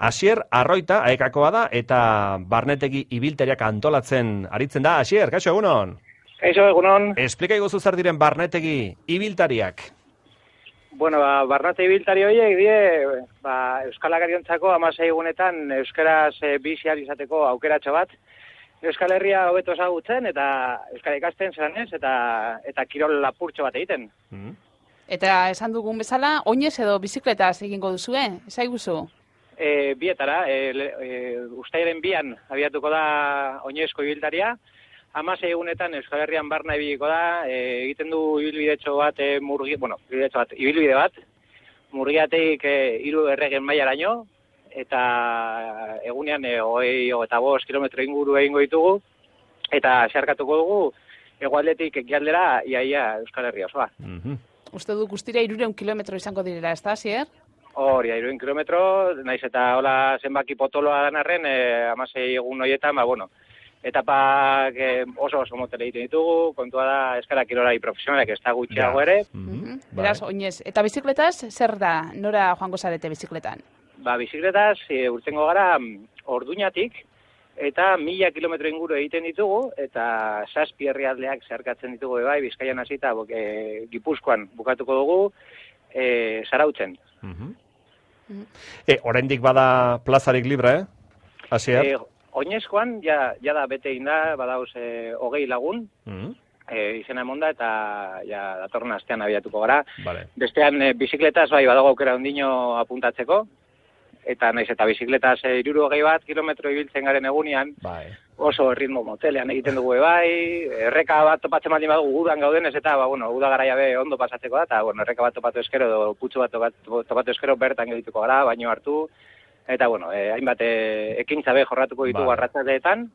Asier Arroita, aekakoa da, eta barnetegi ibiltariak antolatzen aritzen da. Asier, kaixo egunon? Kaixo egunon. Esplika iguzu zer diren barnetegi ibiltariak. Bueno, barnete ibiltari horiek die, Euskal Agariontzako 16 egunetan euskaraz bizi ahal izateko aukeratxo bat. Euskal Herria hobeto ezagutzen eta euskara ikasten zelanez eta kirol lapurtxo bat egiten. Eta esan dugun bezala, oinez edo bizikletaz egingo duzue, ezaiguzu? Bietara, ustaiaren 2an abiatuko da oinezko ibiltaria. 16 egunetan Euskal Herrian barna ibiliko da, egiten du ibilbidetxo bat, ibilbide bat, Murgiateik 3 erregen mailaraino, eta egunean 25 kilometro inguru egingo ditugu, eta zeharkatuko dugu hegoaldetik ekialdera iaia Euskal Herria osoa. Uste du guztira 300 kilometro izango direla, ez da, Asier? Hori, 300 kilometro, naiz eta hola zenbaki potoloa danarren, 16 egun horietan, etapak oso motele egiten ditugu, kontua da eskara kirolari profesionalak ez da gutxiago ere. Beraz, oinez. Eta bizikletaz, zer da? Nora joango zarete bizikletan? Bizikletaz, urtengo gara Orduñatik, eta 1000 kilometro inguru egiten ditugu, eta 7 herrialdeak zeharkatzen ditugu bai, Bizkaian hasita Gipuzkoan bukatuko dugu, Zarautzen. Oraindik bada plazarik libre, Asier? Oinezkoan, ja da bete inda, badauz 20 lagun, izena emonda, eta datorren astean abiatuko gara. Bestean, bizikletaz badago aukera ondino apuntatzeko, eta naiz eta bizikletaz 61 kilometro ibiltzen garen egunean, oso ritmo motelean egiten dugu bai, erreka bat topatzen baldin badugu udan gauden, ez eta, uda garaia be ondo pasatzeko da, eta, erreka bat topatu eskero, edo putzu bat topatu eskero bertan gedituko gara, baino hartu, eta, hainbat ekintza be jorratuko ditugu arratzaldeetan,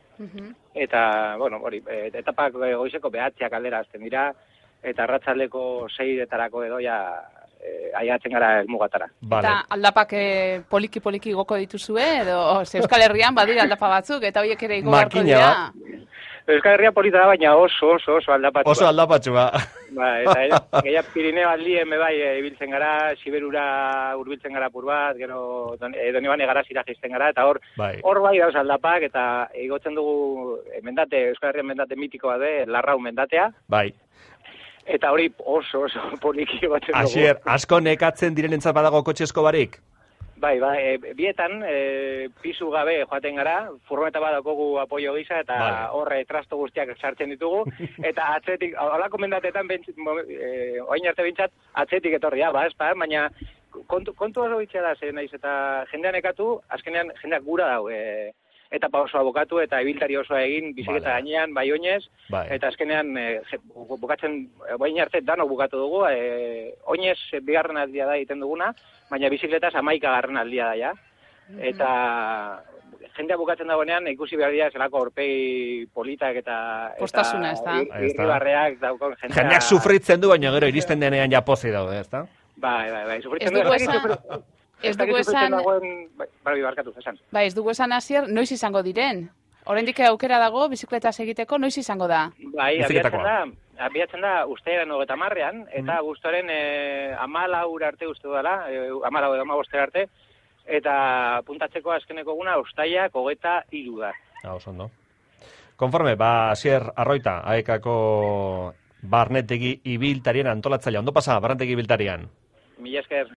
eta, hori, etapak goizeko 9 aldera azten dira, eta arratzaldeko 6etarako edo aiatzen gara elmugatara. Eta aldapak poliki goko dituzue, edo Euskal Herrian badira aldapa batzuk, eta horiek ere igo beharko dira. Euskal Herria polita da, baina oso aldapatxua. Oso aldapatxua. Eta gehiago Pirineo aldien ibiltzen gara, Siberura urbiltzen gara pur bat, gero Donibane Garazira jaisten gara, eta hor bai dauz aldapak, eta igotzen dugu Euskal Herrian mendate mitikoa de, Larrau mendatea. Bai. Eta hori oso poliki batzen dugu. Asier, asko nekatzen direnentzat badago kotxesko barik? Bai, bietan, pisu gabe joaten gara, furgoneta bat daukogu apoio gisa, eta horre trasto guztiak sartzen ditugu, eta atzetik, holako mendatetan, oain arte bintzat, atzetik etorria, baina kontu oso bitxea da, naiz eta jendean ekatu, azkenean jendeak gura dau, etapa osoa bukatu eta ibiltari osoa egin, biziketa gainean, bai oinez, eta azkenean bukatzen, bain arte dano bukatu dugu, oinez bigarren aldia da egiten duguna, baina bizikletaz 11. aldia da, ja. Eta jendea bukatzen dagoenean, ikusi behar dira zelako aurpegi politak eta postasuna, ez da? Irribarreak daukon jendea. Jendeak sufritzen du, baina gero iristen denean ja pozi daude, ez da? Bai, sufritzen du. Ez dugu esan, Asier, noiz izango diren? Oraindik aukera dago, bizikletaz egiteko, noiz izango da? Bai, abiatzen da ustaiaren 30ean, eta guztoren 14 arte uste dela, 14 edo 15 arte, eta puntatzeko azkeneko eguna ustaiak 23 da. Oso ondo. Konforme, Asier Arroita, aekako barnetegi ibiltarien antolatzailea. Ondo pasa, barnetegi ibiltarian? Mila esker.